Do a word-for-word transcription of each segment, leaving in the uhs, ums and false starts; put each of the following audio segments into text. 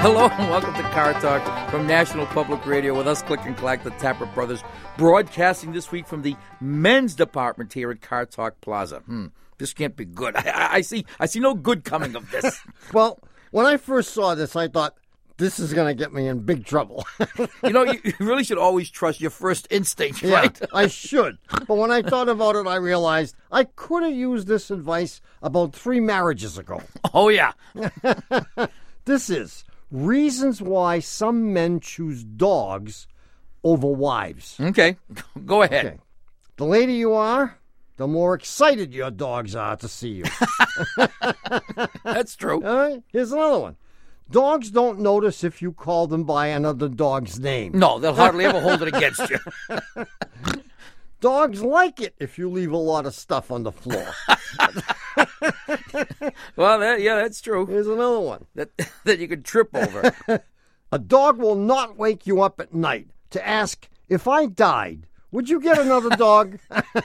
Hello and welcome to Car Talk from National Public Radio with us, Click and Clack, the Tapper Brothers, broadcasting this week from the men's department here at Car Talk Plaza. Hmm, this can't be good. I, I see I see no good coming of this. Well, when I first saw this, I thought, this is going to get me in big trouble. You know, you, you really should always trust your first instinct, Yeah, right? I should. But when I thought about it, I realized I could have used this advice about three marriages ago. Oh, yeah. This is reasons why some men choose dogs over wives. Okay, go ahead. Okay. The later you are, the more excited your dogs are to see you. That's true. All right? Here's another one. Dogs don't notice if you call them by another dog's name. No, they'll hardly ever hold it against you. Dogs like it if you leave a lot of stuff on the floor. Well, that, yeah, that's true. Here's another one. That, that you could trip over. A dog will not wake you up at night to ask, if I died, would you get another dog?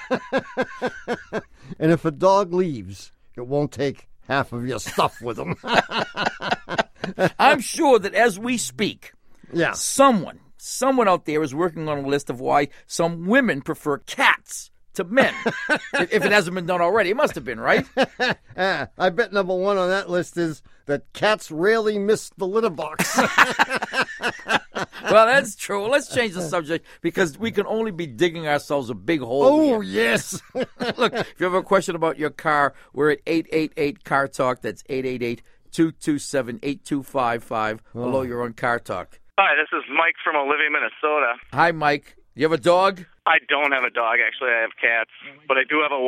And if a dog leaves, it won't take half of your stuff with him. I'm sure that as we speak, Yeah. someone, someone out there is working on a list of why some women prefer cats to men. if if it hasn't been done already, it must have been, right? Ah, I bet number one on that list is that cats rarely miss the litter box. Well, that's true. Let's change the subject because we can only be digging ourselves a big hole. Oh, here. yes. Look, if you have a question about your car, we're at eight eight eight, C A R Talk. That's eight eight eight, two two seven, eight two five five. Hello, you're on Car Talk. Hi, this is Mike from Olivia, Minnesota. Hi, Mike. You have a dog? I don't have a dog. Actually, I have cats, but I do have a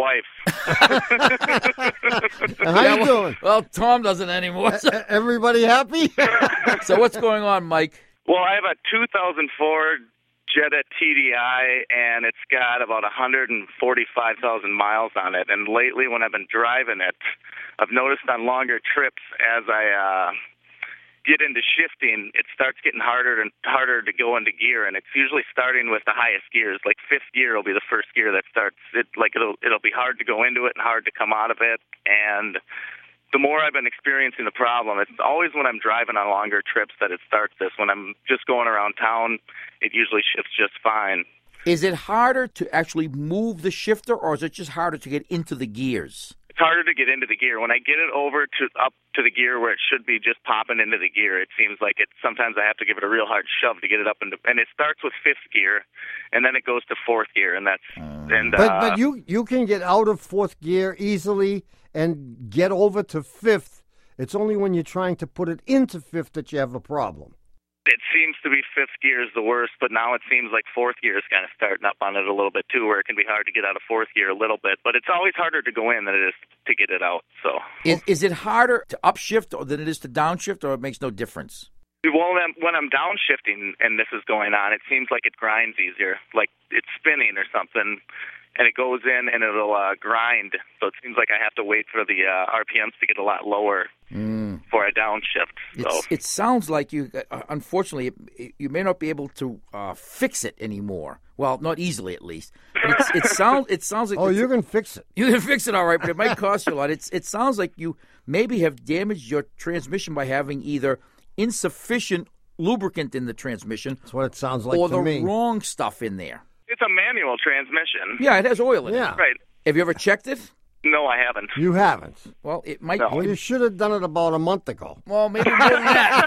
wife. How Yeah, you well, doing? Well, Tom doesn't anymore. So, E- Everybody happy? so what's going on, Mike? Well, I have a two thousand four Jetta T D I, and it's got about one hundred forty-five thousand miles on it. And lately, when I've been driving it, I've noticed on longer trips as I uh, get into shifting, it starts getting harder and harder to go into gear, and it's usually starting with the highest gears. Like fifth gear will be the first gear that starts. It like it'll it'll be hard to go into it and hard to come out of it. And the more I've been experiencing the problem, it's always when I'm driving on longer trips that it starts this. When I'm just going around town, it usually shifts just fine. Is it harder to actually move the shifter, or is it just harder to get into the gears? It's harder to get into the gear. When I get it over to up to the gear where it should be just popping into the gear, it seems like it. Sometimes I have to give it a real hard shove to get it up into. And it starts with fifth gear, and then it goes to fourth gear, and that's and. But uh, but you you can get out of fourth gear easily and get over to fifth. It's only when you're trying to put it into fifth that you have a problem. It seems to be fifth gear is the worst, but now it seems like fourth gear is kind of starting up on it a little bit too, where it can be hard to get out of fourth gear a little bit. But it's always harder to go in than it is to get it out. So Is, is it harder to upshift or than it is to downshift, or it makes no difference? well, when I'm, when I'm downshifting and this is going on, it seems like it grinds easier, like it's spinning or something. And it goes in and it'll uh, grind. So it seems like I have to wait for the uh, R P Ms to get a lot lower Mm. for a downshift. So It's, it sounds like you, uh, unfortunately, it, you may not be able to uh, fix it anymore. Well, not easily, at least. But it's, it sounds it sounds like Oh, it's- you can fix it. you can fix it all right, but it might cost you a lot. It's it sounds like you maybe have damaged your transmission by having either insufficient lubricant in the transmission That's what it sounds like or to the me. wrong stuff in there. it's a manual transmission. Yeah, it has oil in Yeah. it. Right. Have you ever checked it? No, I haven't. You haven't. Well, it might. No. Well, you should have done it about a month ago. Well, maybe more than that.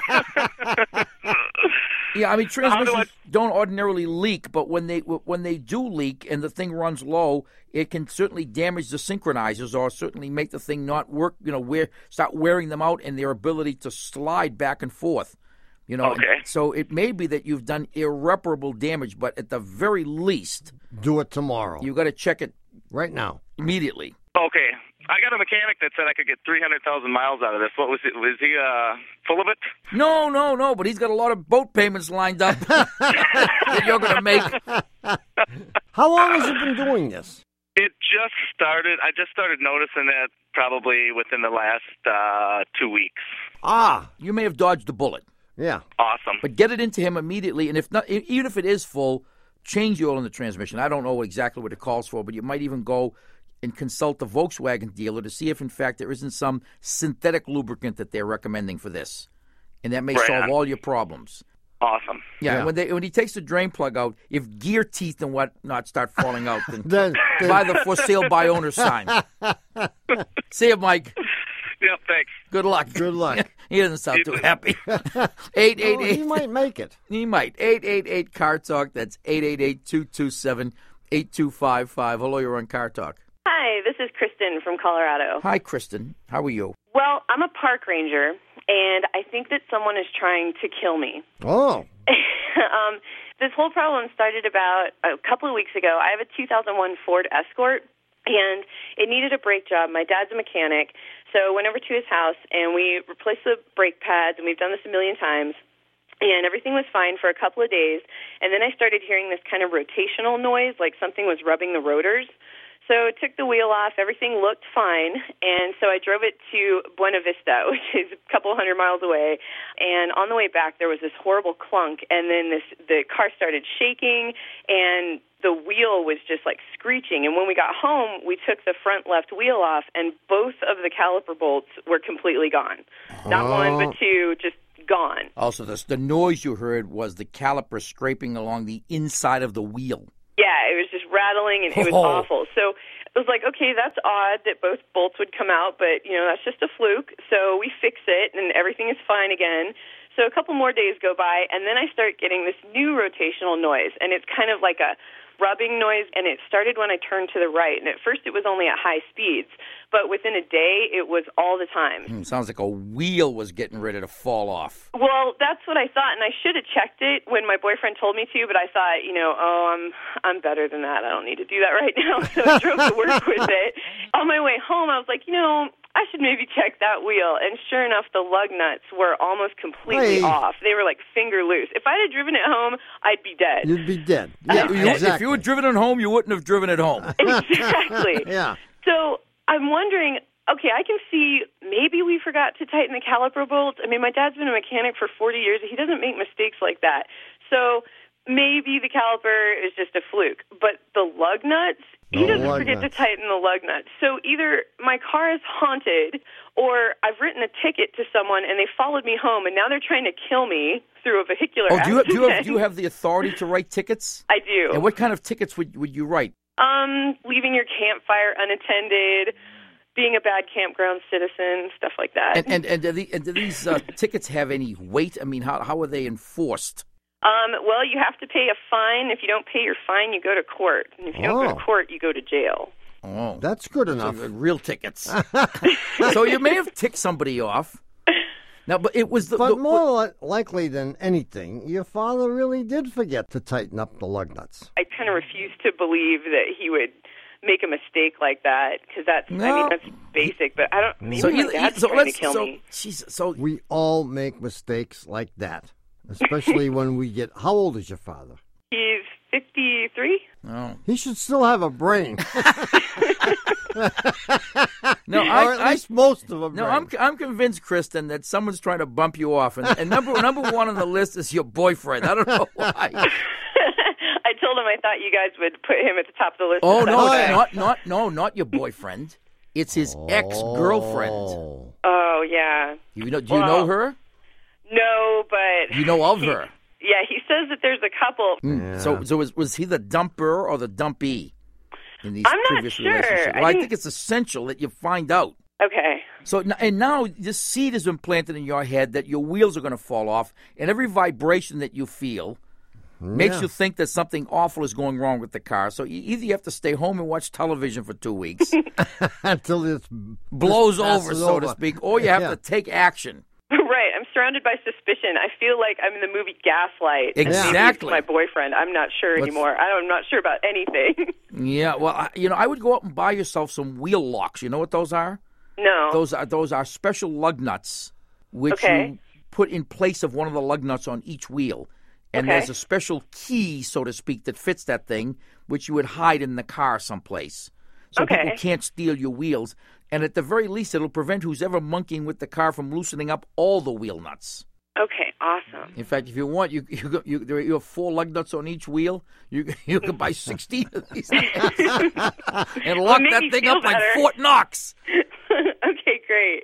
Yeah, I mean transmissions I- don't ordinarily leak, but when they when they do leak and the thing runs low, it can certainly damage the synchronizers or certainly make the thing not work. You know, wear start wearing them out and their ability to slide back and forth. You know, Okay. so it may be that you've done irreparable damage, but at the very least, Do it tomorrow. you got to check it right now. immediately. Okay. I got a mechanic that said I could get three hundred thousand miles out of this. What was it? Was he uh, full of it? No, no, no, but he's got a lot of boat payments lined up that you're going to make. How long has it been doing this? It just started. I just started noticing it probably within the last uh, two weeks. Ah, You may have dodged a bullet. yeah. Awesome. But get it into him immediately, and if not, e- even if it is full, change the oil in the transmission. I don't know exactly what it calls for, but you might even go and consult the Volkswagen dealer to see if, in fact, there isn't some synthetic lubricant that they're recommending for this. and that may Right solve on. all your problems. Awesome. Yeah, Yeah. when they when he takes the drain plug out, if gear teeth and whatnot start falling out, then Then, then buy the for sale by owner sign. See you, Mike. Yep, thanks. Good luck. good luck. He doesn't sound too happy. eight eight Oh, eight. he might make it. He might. eight eight eight Car Talk. That's eight eight eight, two two seven, eight two five five. Hello, you're on Car Talk. Hi, this is Kristen from Colorado. Hi, Kristen. How are you? Well, I'm a park ranger, and I think that someone is trying to kill me. Oh, um, this whole problem started about a couple of weeks ago. I have a two thousand one Ford Escort, and it needed a brake job. My dad's a mechanic, so I went over to his house, and we replaced the brake pads, and we've done this a million times. And everything was fine for a couple of days, and then I started hearing this kind of rotational noise, like something was rubbing the rotors. So I took the wheel off. Everything looked fine, and so I drove it to Buena Vista, which is a couple hundred miles away. And on the way back, there was this horrible clunk, and then this the car started shaking, and the wheel was just like screeching. And when we got home, we took the front left wheel off, and both of the caliper bolts were completely gone. Not Oh. one, but two, just gone. Also, the, the noise you heard was the caliper scraping along the inside of the wheel. Yeah, it was just rattling, and it was Oh. awful. So it was like, okay, that's odd that both bolts would come out, but, you know, that's just a fluke. So we fix it, and everything is fine again. So a couple more days go by, and then I start getting this new rotational noise, and it's kind of like a rubbing noise, and it started when I turned to the right. And at first it was only at high speeds, but within a day it was all the time. Hmm, sounds like a wheel was getting ready to fall off. Well, that's what I thought, and I should have checked it when my boyfriend told me to, but I thought, you know, oh, I'm I'm better than that. I don't need to do that right now. So I drove to work with it. On my way home, I was like, you know, I should maybe check that wheel. And sure enough, the lug nuts were almost completely Hey. off. They were like finger loose. If I'd have driven it home, I'd be dead. you'd be dead. Yeah, You- exactly. If you had driven it home, you wouldn't have driven it home. Exactly. Yeah. So I'm wondering, okay, I can see maybe we forgot to tighten the caliper bolts. I mean, my dad's been a mechanic for forty years. He doesn't make mistakes like that. So maybe the caliper is just a fluke. But the lug nuts, he The doesn't lug forget nuts. to tighten the lug nuts. So either my car is haunted or I've written a ticket to someone and they followed me home and now they're trying to kill me through a vehicular Oh, do you, have, do, you have, accident. do you have the authority to write tickets? I do. And what kind of tickets would, would you write? Um, leaving your campfire unattended, being a bad campground citizen, stuff like that. And and, and, do, the, and do these uh, tickets have any weight? I mean, how how are they enforced? um, well, you have to pay a fine. If you don't pay your fine, you go to court. And if you don't go Oh. to court, you go to jail. Oh, That's good so, enough. uh, real tickets. So you may have ticked somebody off. Now, but it was the, But the more li- likely than anything, your father really did forget to tighten up the lug nuts. I kind of refuse to believe that he would make a mistake like that because that's, I No. mean, that's basic. But I don't. Maybe so my either, dad's so trying to let's kill so me. jeez, so We all make mistakes like that, especially when we get. How old is your father? He's fifty-three. oh. He should still have a brain, no, or I, at I least most of a brain. no, I'm I'm convinced, Kristen, that someone's trying to bump you off, and, and number number one on the list is your boyfriend. I don't know why. I told him I thought you guys would put him at the top of the list. Oh no, Oh, it's yeah. not not no, not your boyfriend. It's his ex girlfriend. Oh. Oh yeah. You know? Do you know Well, her? No, but You know of her? yeah, he says that there's a couple. Yeah. So so was was he the dumper or the dumpee in these I'm not previous sure. relationships? I Well, I didn't- think it's essential that you find out. Okay. So n- and now this seed has been planted in your head that your wheels are going to fall off, and every vibration that you feel makes Yeah. you think that something awful is going wrong with the car. So you, either you have to stay home and watch television for two weeks, Until it's blows just over, passes so over. to speak, or you have Yeah. to take action. Right. I'm surrounded by suspicion. I feel like I'm in the movie Gaslight. and maybe it's Exactly. my boyfriend. I'm not sure Let's- anymore. I don't, I'm not sure about anything. Yeah, well, I, you know, I would go out and buy yourself some wheel locks. You know what those are? no. Those are those are special lug nuts, which Okay. you put in place of one of the lug nuts on each wheel. And Okay. there's a special key, so to speak, that fits that thing, which you would hide in the car someplace. So Okay. people can't steal your wheels. And at the very least, it'll prevent who's ever monkeying with the car from loosening up all the wheel nuts. Okay. Awesome. In fact, if you want, you you you, there, you have four lug nuts on each wheel. You you can buy sixteen of these things and lock make that me thing feel up like better. Fort Knox. Okay. Great.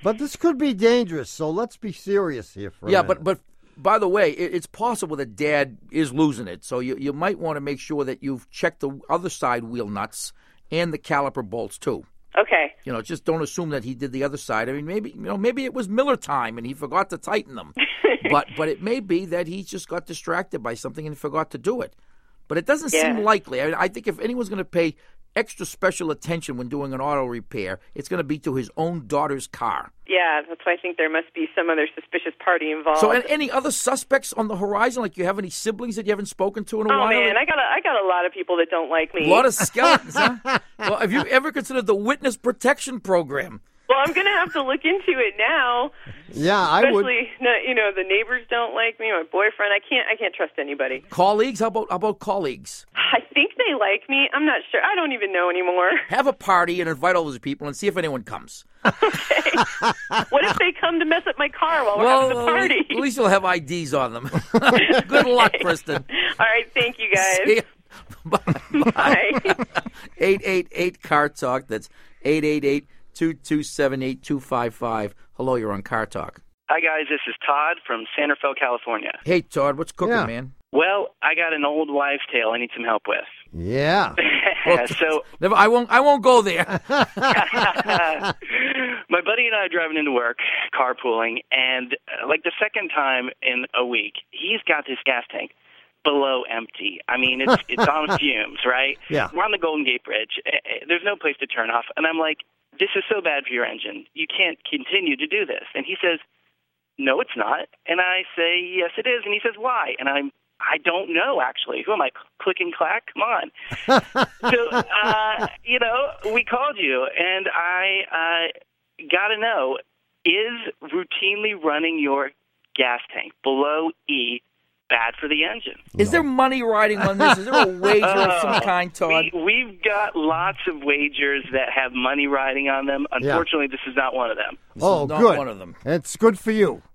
But this could be dangerous, so let's be serious here for a Yeah, minute. but but by the way, it, it's possible that Dad is losing it. So you you might want to make sure that you've checked the other side wheel nuts and the caliper bolts too. Okay. You know, just don't assume that he did the other side. I mean, maybe you know, maybe it was Miller time and he forgot to tighten them. but but it may be that he just got distracted by something and forgot to do it. But it doesn't Yeah. seem likely. I, mean, I think if anyone's going to pay extra special attention when doing an auto repair, it's going to be to his own daughter's car. Yeah, that's why I think there must be some other suspicious party involved. So, and any other suspects on the horizon? Like, you have any siblings that you haven't spoken to in a oh while? man, I got a, I got a lot of people that don't like me. A lot of skeletons, huh? Well, have you ever considered the Witness Protection Program? Well, I'm going to have to look into it now. yeah, I would. Especially, no, you know, the neighbors don't like me. My boyfriend, I can't, I can't trust anybody. Colleagues? How about how about colleagues? I think they like me. I'm not sure. I don't even know anymore. Have a party and invite all those people and see if anyone comes. Okay. What if they come to mess up my car while we're Well, having the party? at least you'll have I Ds on them. Good luck, Kristen. All right, thank you guys. See ya. Bye. Bye. eight eight eight Car Talk. That's eight eight eight, two two seven, eight two five five. Hello, you're on Car Talk. Hi, guys. This is Todd from Santa Fe, California. Hey, Todd, what's cooking, Yeah. man? Well, I got an old wives' tale I need some help with. Yeah. so Never, I won't. I won't go there. my buddy and I are driving into work, carpooling, and uh, like the second time in a week, he's got this gas tank below empty. I mean, it's it's on fumes, right? Yeah. We're on the Golden Gate Bridge. Uh, uh, There's no place to turn off. And I'm like, this is so bad for your engine. You can't continue to do this. And he says, no, it's not. And I say, yes, it is. And he says, why? And I'm, I don't know, actually. Who am I, click and clack? Come on. so, uh, you know, we called you, and I uh, got to know, is routinely running your gas tank below E bad for the engine? Is there money riding on this? Is there a wager of some kind, Todd? We, we've got lots of wagers that have money riding on them. Unfortunately, this is not one of them. This oh, is not good. one of them. It's good for you.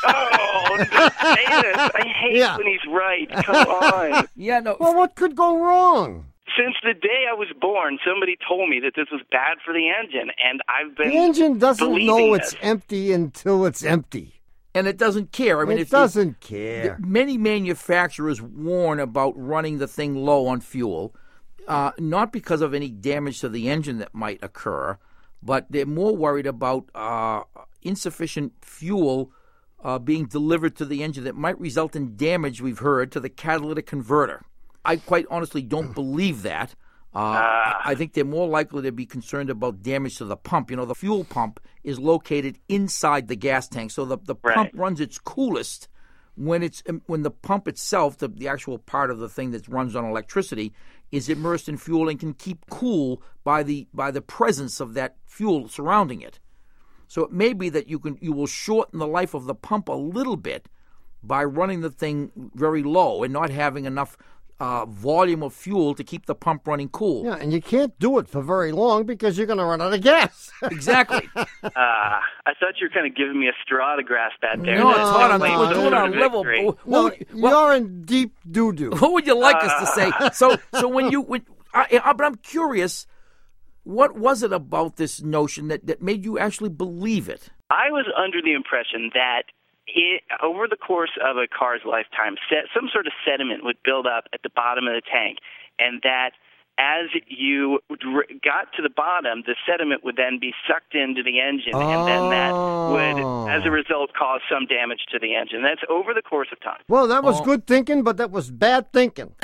Oh, don't say this. I hate Yeah. when he's right. Come on. Yeah, no. Well, what could go wrong? Since the day I was born, somebody told me that this was bad for the engine, and I've been The engine doesn't believing know it's this. empty until it's empty. And it doesn't care. I mean, It if doesn't care. Many manufacturers warn about running the thing low on fuel, uh, not because of any damage to the engine that might occur, but they're more worried about uh, insufficient fuel uh, being delivered to the engine that might result in damage, we've heard, to the catalytic converter. I quite honestly don't believe that. Uh, I I think they're more likely to be concerned about damage to the pump. You know, the fuel pump is located inside the gas tank, so the, the Right. pump runs its coolest when it's when the pump itself, the, the actual part of the thing that runs on electricity, is immersed in fuel and can keep cool by the by the presence of that fuel surrounding it. So it may be that you can you will shorten the life of the pump a little bit by running the thing very low and not having enough uh, volume of fuel to keep the pump running cool. Yeah, and you can't do it for very long because you're going to run out of gas. Exactly. Uh, I thought you were kind of giving me a straw to grasp at there. No, No, Todd, I'm, no, we're no, doing no, our no, level. victory. What, No, would- what- you're in deep doo-doo. what would you like us to say? So, so when you, when, I, I, but I'm curious, what was it about this notion that, that made you actually believe it? I was under the impression that it, over the course of a car's lifetime, set, some sort of sediment would build up at the bottom of the tank, and that as you dr- got to the bottom, the sediment would then be sucked into the engine, and then that would, as a result, cause some damage to the engine. That's over the course of time. Well, that was Oh. good thinking, but that was bad thinking.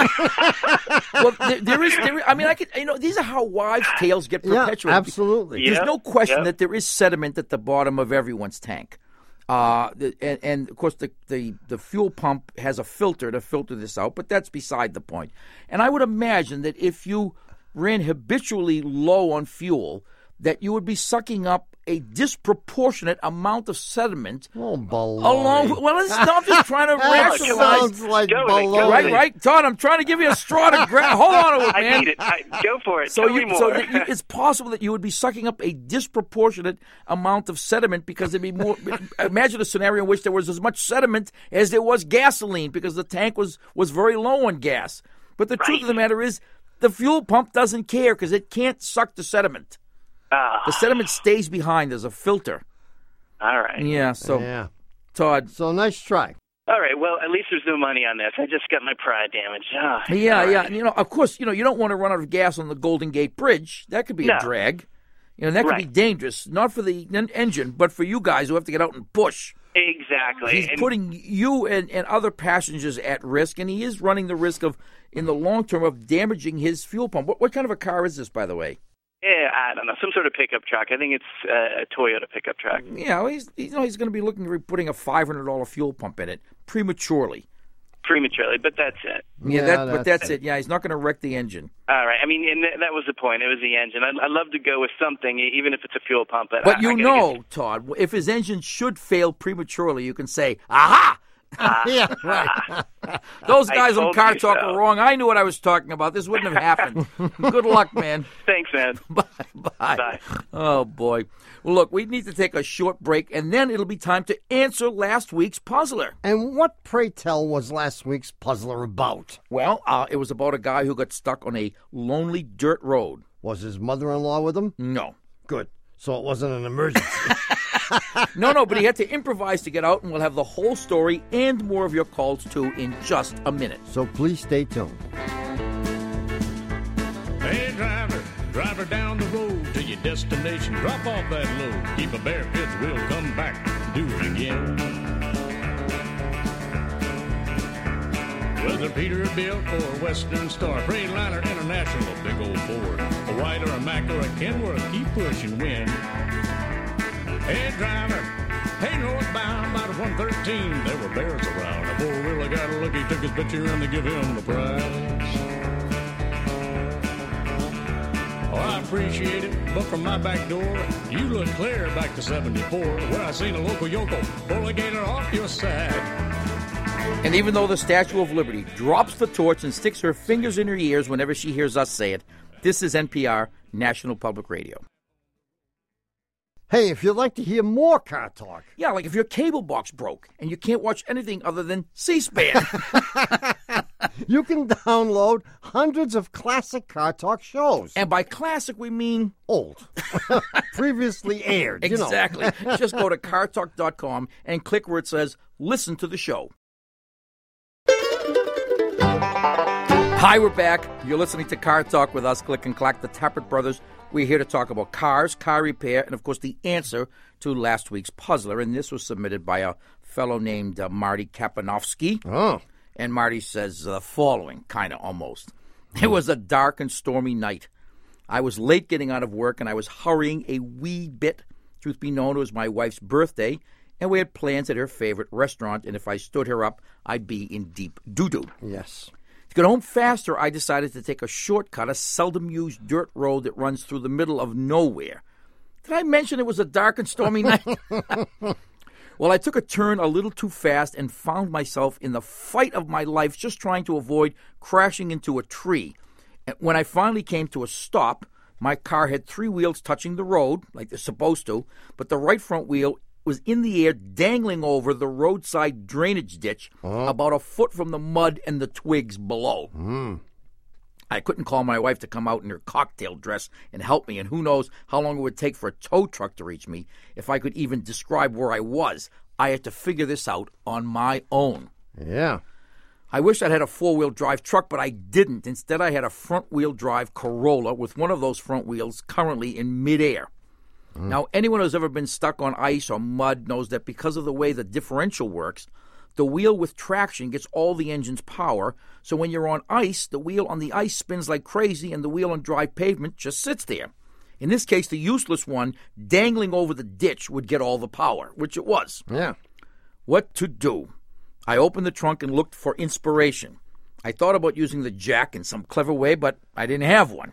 Well, there, there is, there, I mean, I could, you know, these are how wives' tales get Yeah, perpetuated. absolutely. Yeah. There's Yep, no question yep. that there is sediment at the bottom of everyone's tank. Uh, the, and, and, of course, the, the, the fuel pump has a filter to filter this out, but that's beside the point. And I would imagine that if you ran habitually low on fuel, that you would be sucking up a disproportionate amount of sediment Oh, baloney. along. Well, it's, no, I'm just trying to That rationalize. sounds like Go with it, go baloney. Right, right, Todd. I'm trying to give you a straw to grab. Hold on to it, I man. need it. I, go for it. So, Tell you, me so more. that you, it's possible that you would be sucking up a disproportionate amount of sediment because there'd be more. Imagine a scenario in which there was as much sediment as there was gasoline because the tank was was very low on gas. But the truth of the matter is, the fuel pump doesn't care because it can't suck the sediment. Ah. The sediment stays behind. There's a filter. All right. Yeah, so, Yeah. Todd. So nice try. All right. Well, at least there's no money on this. I just got my pride damaged. Ah, Yeah, all yeah. right. And, you know, of course, you know, you don't want to run out of gas on the Golden Gate Bridge. That could be No. a drag. You know, that could be Right. dangerous, not for the en- engine, but for you guys who have to get out and push. Exactly. He's And- putting you and, and other passengers at risk, and he is running the risk of, in the long term, of damaging his fuel pump. What, what kind of a car is this, by the way? Yeah, I don't know, some sort of pickup truck. I think it's uh, a Toyota pickup truck. Yeah, well, he's, you know, he's going to be looking at putting a five hundred dollars fuel pump in it prematurely. Prematurely, but that's it. Yeah, Yeah, that, but that's that's it. Yeah, he's not going to wreck the engine. All right. I mean, and th- that was the point. It was the engine. I, I love to go with something, e- even if it's a fuel pump. But, But I, you I gotta know, get- Todd, if his engine should fail prematurely, you can say, aha! Yeah, right. Those I guys on told Car you Talk so. are wrong. I knew what I was talking about. This wouldn't have happened. Good luck, man. Thanks, man. Bye. Bye. Bye. Oh, boy. Well, look, we need to take a short break, and then it'll be time to answer last week's puzzler. And what, pray tell, was last week's puzzler about? Well, uh, it was about a guy who got stuck on a lonely dirt road. Was his mother-in-law with him? No. Good. So it wasn't an emergency. No, no, but he had to improvise to get out, and we'll have the whole story and more of your calls, too, in just a minute. So please stay tuned. Hey, driver, driver down the road to your destination. Drop off that load. Keep a bare fifth wheel, come back, do it again. Whether Peterbilt or Western Star, Freightliner International, big old Ford, a White or a Mack or a Kenworth, keep pushing wind. Hey, driver, hey, northbound by the one thirteen, there were bears around. A four-wheeler got a look, he took his picture and they give him the prize. Oh, I appreciate it, but from my back door, you look clear back to seventy-four, where I seen a local yokel pull a gator off your side. And even though the Statue of Liberty drops the torch and sticks her fingers in her ears whenever she hears us say it, this is N P R, National Public Radio. Hey, if you'd like to hear more Car Talk, Yeah, like if your cable box broke and you can't watch anything other than C-SPAN. you can download hundreds of classic Car Talk shows. And by classic, we mean Old. Previously aired, you know. exactly. Just go to car talk dot com and click where it says listen to the show. Hi, we're back. You're listening to Car Talk with us, Click and Clack, the Tappert Brothers. We're here to talk about cars, car repair, and, of course, the answer to last week's puzzler. And this was submitted by a fellow named uh, Marty Kapanovsky. Oh. And Marty says the following, kind of almost. It was a dark and stormy night. I was late getting out of work, and I was hurrying a wee bit. Truth be known, it was my wife's birthday, and we had plans at her favorite restaurant, and if I stood her up, I'd be in deep doo-doo. Yes. To get home faster, I decided to take a shortcut, a seldom-used dirt road that runs through the middle of nowhere. Did I mention it was a dark and stormy night? Well, I took a turn a little too fast and found myself in the fight of my life just trying to avoid crashing into a tree. And when I finally came to a stop, my car had three wheels touching the road, like they're supposed to, but the right front wheel was in the air dangling over the roadside drainage ditch about a foot from the mud and the twigs below. Mm. I couldn't call my wife to come out in her cocktail dress and help me, and who knows how long it would take for a tow truck to reach me if I could even describe where I was. I had to figure this out on my own. Yeah. I wish I'd had a four-wheel drive truck, but I didn't. Instead, I had a front-wheel drive Corolla with one of those front wheels currently in midair. Mm. Now, anyone who's ever been stuck on ice or mud knows that because of the way the differential works, the wheel with traction gets all the engine's power, so when you're on ice, the wheel on the ice spins like crazy and the wheel on dry pavement just sits there. In this case, the useless one dangling over the ditch would get all the power, which it was. Yeah. What to do? I opened the trunk and looked for inspiration. I thought about using the jack in some clever way, but I didn't have one.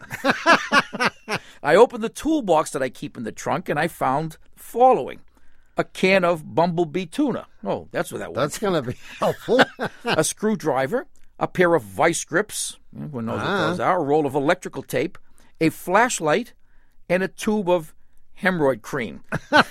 I opened the toolbox that I keep in the trunk, and I found the following. A can of Bumblebee tuna. Oh, that's what that was. That's going to be helpful. A screwdriver, a pair of vice grips, everyone knows Ah. what those are, a roll of electrical tape, a flashlight, and a tube of hemorrhoid cream.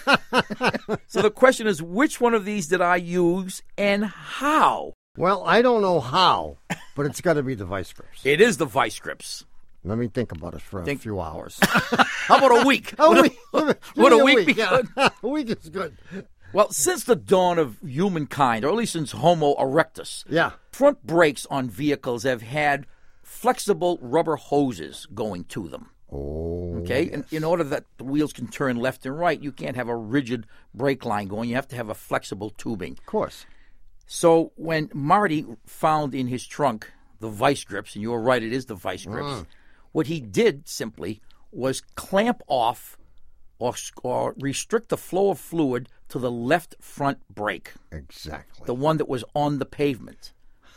So the question is, which one of these did I use and how? Well, I don't know how, but it's got to be the vice grips. It is the vice grips. Let me think about it for a Think- few hours. How about a week? a Would week. a, Give would me a week be yeah. good? A week is good. Well, since the dawn of humankind, or at least since Homo erectus, Yeah. front brakes on vehicles have had flexible rubber hoses going to them. Oh. Okay, and in order that the wheels can turn left and right, you can't have a rigid brake line going. You have to have a flexible tubing. Of course. So when Marty found in his trunk the vice grips, and you were right, it is the vice grips, Mm. what he did simply was clamp off or, or restrict the flow of fluid to the left front brake, Exactly. the one that was on the pavement.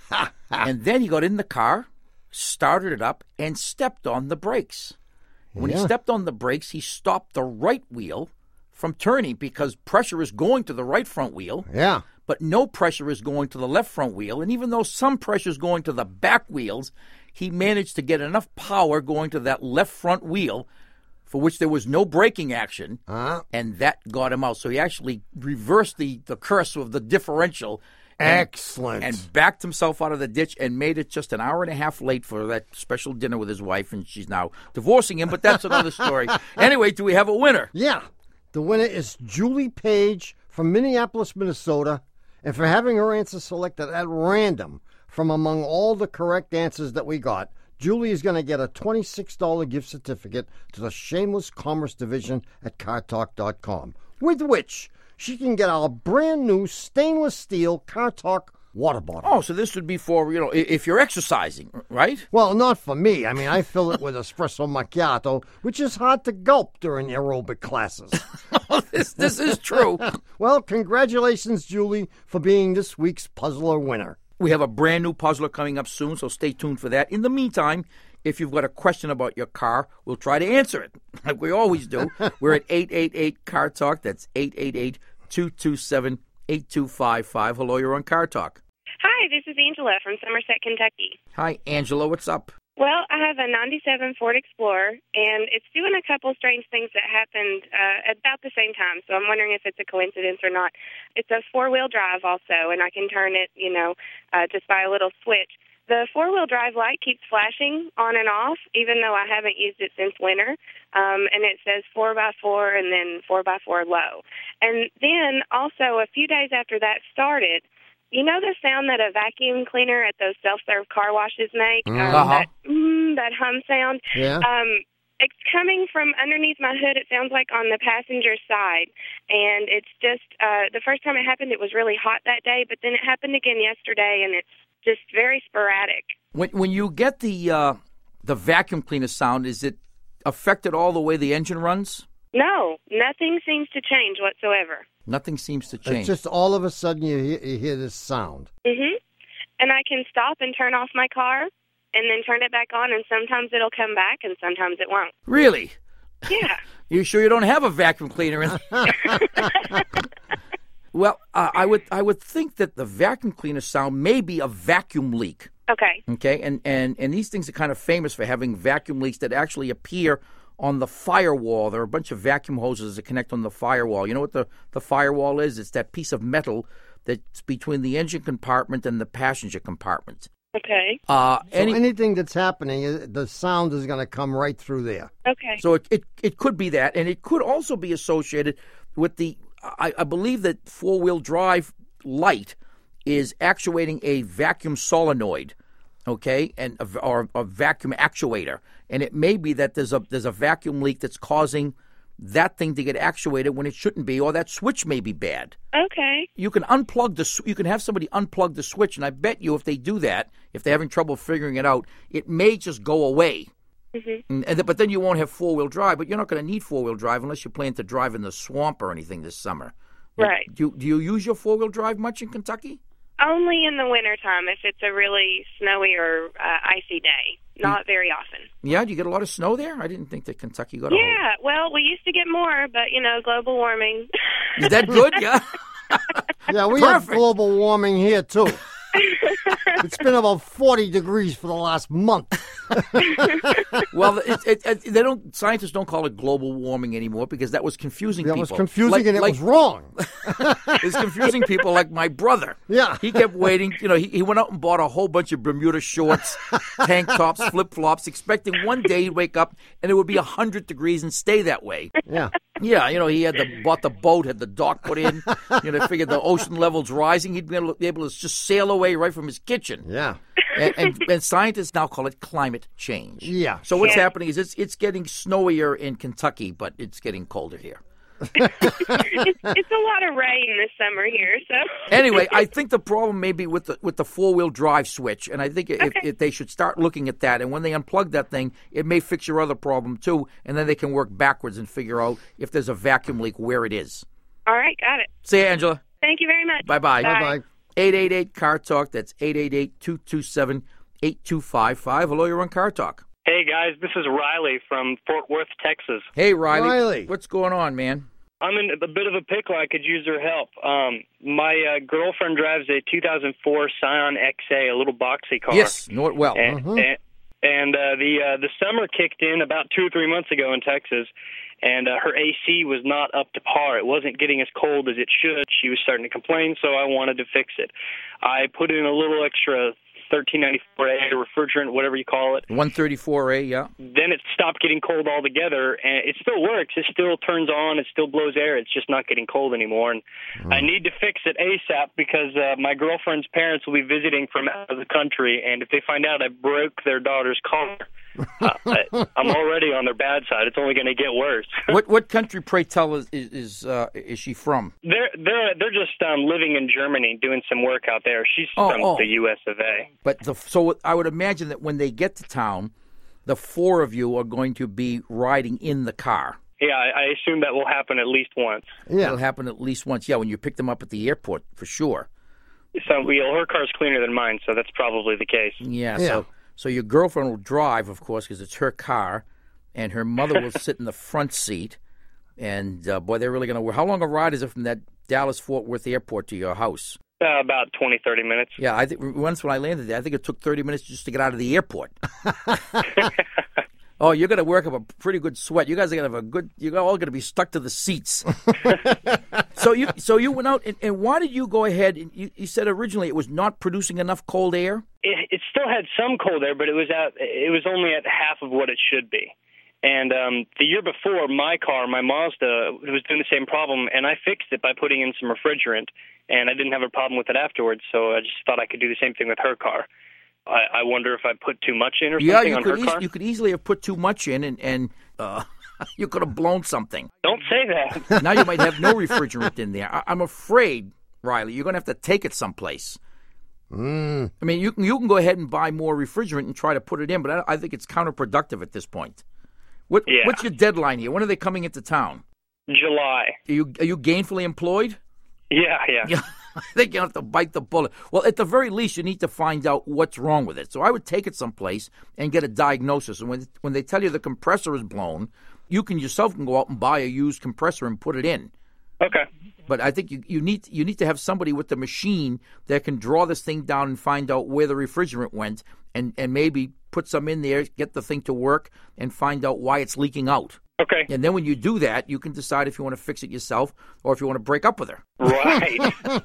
And then he got in the car, started it up, and stepped on the brakes. When he Yeah. stepped on the brakes, he stopped the right wheel from turning because pressure is going to the right front wheel, Yeah. but no pressure is going to the left front wheel. And even though some pressure is going to the back wheels, he managed to get enough power going to that left front wheel for which there was no braking action, Uh, and that got him out. So he actually reversed the, the curse of the differential and, excellent. and backed himself out of the ditch and made it just an hour and a half late for that special dinner with his wife, and she's now divorcing him, but that's another story. Anyway, do we have a winner? yeah. The winner is Julie Page from Minneapolis, Minnesota. And for having her answer selected at random from among all the correct answers that we got, Julie is going to get a twenty-six dollars gift certificate to the Shameless Commerce Division at car talk dot com, with which she can get our brand new stainless steel Car Talk water bottle. Oh, so this would be for, you know, i- if you're exercising, right? Well, not for me. I mean, I fill it with espresso macchiato, which is hard to gulp during aerobic classes. this, this is true. Well, congratulations, Julie, for being this week's puzzler winner. We have a brand new puzzler coming up soon, so stay tuned for that. In the meantime, if you've got a question about your car, we'll try to answer it, like we always do. We're at eight eight eight, C A R Talk. That's eight eight eight, two two seven, eight two five five. Hello, you're on Car Talk. Hi, this is Angela from Somerset, Kentucky. Hi, Angela. What's up? Well, I have a ninety-seven Ford Explorer, and it's doing a couple strange things that happened uh, about the same time, so I'm wondering if it's a coincidence or not. It's a four-wheel drive also, and I can turn it, you know, uh, just by a little switch. The four-wheel drive light keeps flashing on and off, even though I haven't used it since winter, um, and it says four by four and then four by four low. And then also a few days after that started, you know the sound that a vacuum cleaner at those self-serve car washes make? Um, Uh-huh. That, mm, that hum sound? Yeah? Um, it's coming from underneath my hood. It sounds like on the passenger side. And it's just, uh, the first time it happened, it was really hot that day, but then it happened again yesterday, and it's just very sporadic. When when you get the uh, the vacuum cleaner sound, is it affected all the way the engine runs? No, nothing seems to change whatsoever. Nothing seems to change. It's just all of a sudden you hear, you hear this sound. hmm And I can stop and turn off my car and then turn it back on, and sometimes it'll come back and sometimes it won't. Really? Yeah. You sure you don't have a vacuum cleaner in? Well, uh, I would I would think that the vacuum cleaner sound may be a vacuum leak. Okay. Okay, and and and these things are kind of famous for having vacuum leaks that actually appear on the firewall. There are a bunch of vacuum hoses that connect on the firewall. You know what the, the firewall is? It's that piece of metal that's between the engine compartment and the passenger compartment. Okay. Uh, So any, anything that's happening, uh, the sound is going to come right through there. Okay. so it, it it could be that, and it could also be associated with the. I, I believe that four-wheel drive light is actuating a vacuum solenoid, okay, and a, or a vacuum actuator, and it may be that there's a there's a vacuum leak that's causing that thing to get actuated when it shouldn't be, or that switch may be bad. Okay. You can unplug the. You can have somebody unplug the switch, and I bet you if they do that, if they're having trouble figuring it out, it may just go away. Mm-hmm. And, and, but then you won't have four-wheel drive. But you're not going to need four-wheel drive unless you plan to drive in the swamp or anything this summer. Right. Do, do you use your four-wheel drive much in Kentucky? Only in the wintertime if it's a really snowy or uh, icy day. Not very often. Yeah, do you get a lot of snow there? I didn't think that Kentucky got a whole... Yeah, well, we used to get more, but, you know, global warming. Is that good? Yeah. Yeah, we have Perfect. global warming here, too. It's been about forty degrees for the last month. Well, it, it, it, they don't. Scientists don't call it global warming anymore because that was confusing That people. was confusing Like- and it like- was wrong. It's confusing people like my brother. Yeah. He kept waiting. You know, he, he went out and bought a whole bunch of Bermuda shorts, tank tops, flip flops, expecting one day he'd wake up and it would be one hundred degrees and stay that way. Yeah. Yeah, you know, he had the, bought the boat, had the dock put in. You know, figured the ocean level's rising. He'd be able, be able to just sail away right from his kitchen. Yeah. And, and, and scientists now call it climate change. Yeah. So what's Yeah. happening is it's it's getting snowier in Kentucky, but it's getting colder here. it's, it's a lot of rain this summer here, so. Anyway, I think the problem may be with the with the four wheel drive switch, and I think if, Okay. if they should start looking at that. And when they unplug that thing, it may fix your other problem too, and then they can work backwards and figure out if there's a vacuum leak where it is. All right, got it. See you, Angela. Thank you very much. Bye bye. Bye. Bye. eight eight eight car talk. That's eight eight eight, two two seven, eight two five five. Hello, you're on Car Talk. Hey guys, this is Riley from Fort Worth, Texas. Hey, Riley. Riley. What's going on, man? I'm in a bit of a pickle. I could use your help. Um, my uh, girlfriend drives a two thousand four Scion X A, a little boxy car. Yes, know it well. And, and, and uh, the uh, the summer kicked in about two or three months ago in Texas, and uh, her A C was not up to par. It wasn't getting as cold as it should. She was starting to complain, so I wanted to fix it. I put in a little extra thirteen ninety-four A refrigerant, whatever you call it. one thirty-four A, yeah. Then it stopped getting cold altogether, and it still works. It still turns on. It still blows air. It's just not getting cold anymore. And I need to fix it ASAP because uh, my girlfriend's parents will be visiting from out of the country, and if they find out I broke their daughter's car, uh, I, I'm already on their bad side. It's only going to get worse. What what country, pray tell, is is uh, is she from? They're they're they're just um, living in Germany, doing some work out there. She's Oh, from oh. the U S of A. But the, so I would imagine that when they get to town, the four of you are going to be riding in the car. Yeah, I, I assume that will happen at least once. Yeah. It'll happen at least once. Yeah, when you pick them up at the airport, for sure. So well, her car's cleaner than mine, so that's probably the case. Yeah. Yeah. So so your girlfriend will drive, of course, because it's her car, and her mother will sit in the front seat. And uh, boy, they're really going to. How long a ride is it from that Dallas Fort Worth airport to your house? Uh, about twenty, thirty minutes. Yeah, I think once when I landed there, I think it took thirty minutes just to get out of the airport. Oh, you're going to work up a pretty good sweat. You guys are going to have a good. You're all going to be stuck to the seats. so you, so you went out, and, and why did you go ahead? And you, you said originally it was not producing enough cold air. It, it still had some cold air, but it was at it was only at half of what it should be. And um, the year before, my car, my Mazda, was doing the same problem, and I fixed it by putting in some refrigerant, and I didn't have a problem with it afterwards. So I just thought I could do the same thing with her car. I, I wonder if I put too much in or Yeah, something you on could her eas- car. you could easily have put too much in, and and uh, you could have blown something. Don't say that. Now you might have no refrigerant in there. I, I'm afraid, Riley, you're going to have to take it someplace. Mm. I mean, you can you can go ahead and buy more refrigerant and try to put it in, but I, I think it's counterproductive at this point. What Yeah. what's your deadline here? When are they coming into town? July. Are you are you gainfully employed? Yeah, yeah. Yeah, I think you have to bite the bullet. Well, at the very least, you need to find out what's wrong with it. So I would take it someplace and get a diagnosis. And when when they tell you the compressor is blown, you can yourself can go out and buy a used compressor and put it in. Okay. But I think you, you need you need to have somebody with the machine that can draw this thing down and find out where the refrigerant went, and, and maybe put some in there, get the thing to work, and find out why it's leaking out. Okay. And then when you do that, you can decide if you want to fix it yourself or if you want to break up with her. Right.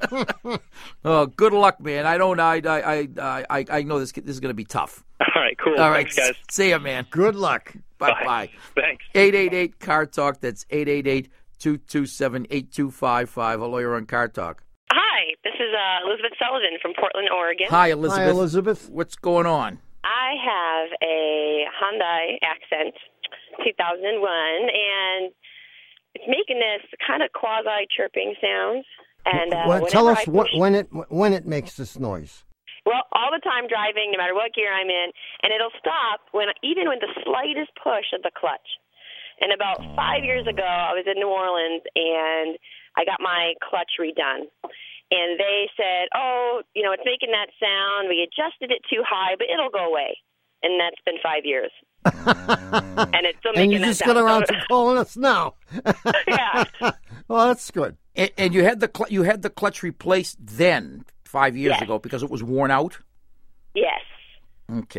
Oh, good luck, man. I don't. I. I. I. I, I know this. This is going to be tough. All right, cool. All right, Thanks, guys. see ya, man. Good luck. Bye Bye. bye. Thanks. Eight eight eight Car Talk. That's eight eight eight two two seven eight two five five. Hello, you're on Car Talk. Hi, this is uh, Elizabeth Sullivan from Portland, Oregon. Hi, Elizabeth. Hi, Elizabeth. What's going on? I have a Hyundai Accent two thousand one, and it's making this kind of quasi chirping sound. And uh, well, tell whenever us I what, push- when it when it makes this noise. Well, all the time driving, no matter what gear I'm in, and it'll stop when even with the slightest push of the clutch. And about five years ago, I was in New Orleans, and I got my clutch redone. And they said, oh, you know, it's making that sound. We adjusted it too high, but it'll go away. And that's been five years. and it's still And making you that just sound. got around So- to calling us now. Yeah. Well, that's good. And, and you had the cl- you had the clutch replaced then five years Yes. ago because it was worn out. Yes. Okay.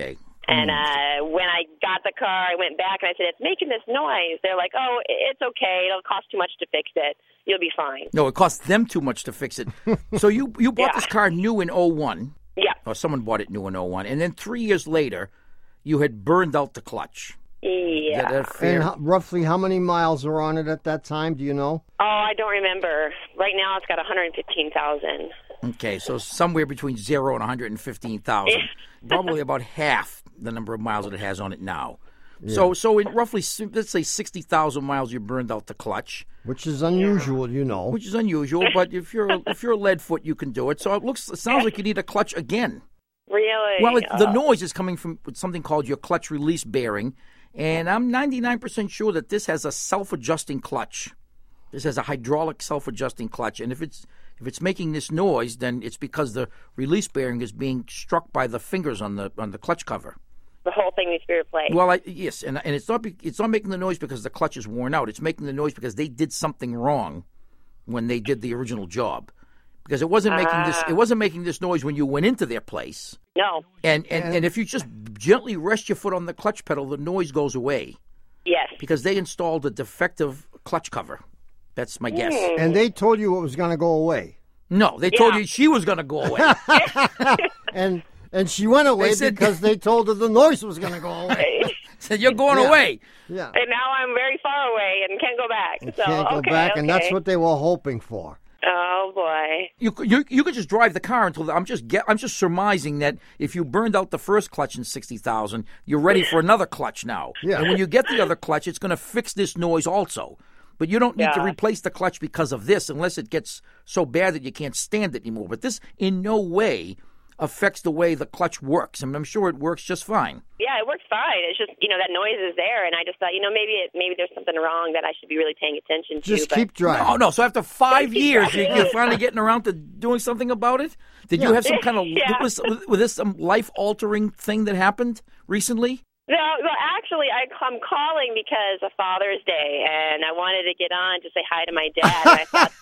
And uh, when I got the car, I went back and I said, it's making this noise. They're like, oh, it's okay. It'll cost too much to fix it. You'll be fine. No, it costs them too much to fix it. So you, you bought Yeah. this car new in oh one. Yeah. Or someone bought it new in oh one. And then three years later, you had burned out the clutch. Yeah. That- that fair- And how, roughly how many miles are on it at that time? Do you know? Oh, I don't remember. Right now it's got one hundred fifteen thousand. Okay, so somewhere between zero and one hundred fifteen thousand. Probably about half the number of miles that it has on it now. So, so in roughly, let's say sixty thousand miles, you burned out the clutch, Which is unusual, you know. which is unusual. But if you're a, if you're a lead foot, you can do it. So it looks, it sounds like you need a clutch again. Really? Well, it, the Oh. noise is coming from something called your clutch release bearing, and I'm ninety-nine percent sure that this has a self-adjusting clutch. This has a hydraulic self-adjusting clutch, and if it's if it's making this noise, then it's because the release bearing is being struck by the fingers on the on the clutch cover. The whole thing needs to be replaced. Well, I, yes, and and it's not be, it's not making the noise because the clutch is worn out. It's making the noise because they did something wrong when they did the original job. Because it wasn't making this it wasn't making this noise when you went into their place. No. And and, and if you just gently rest your foot on the clutch pedal, the noise goes away. Yes. Because they installed a defective clutch cover. That's my guess. And they told you it was going to go away. No, they told Yeah. you she was going to go away. And and she went away They said- because they told her the noise was going to go away. Said, you're going Yeah. away. Yeah. And now I'm very far away and can't go back. You so can't go okay, back, okay. and that's what they were hoping for. Oh boy. You c- you you could just drive the car until the, I'm just get, I'm just surmising that if you burned out the first clutch in sixty thousand, you're ready for another clutch now. Yeah. And when you get the other clutch, it's going to fix this noise also. But you don't need to Yeah. replace the clutch because of this unless it gets so bad that you can't stand it anymore. But this in no way affects the way the clutch works. I mean, I'm sure it works just fine. Yeah, it works fine. It's just, you know, that noise is there, and I just thought, you know, maybe it, maybe there's something wrong that I should be really paying attention to. Just but keep driving. Oh, no. So after five years, you, you're finally getting around to doing something about it? Did you Yeah. have some kind of, Yeah. was, was this some life-altering thing that happened recently? No, well, actually, I, I'm calling because of Father's Day, and I wanted to get on to say hi to my dad. And I thought,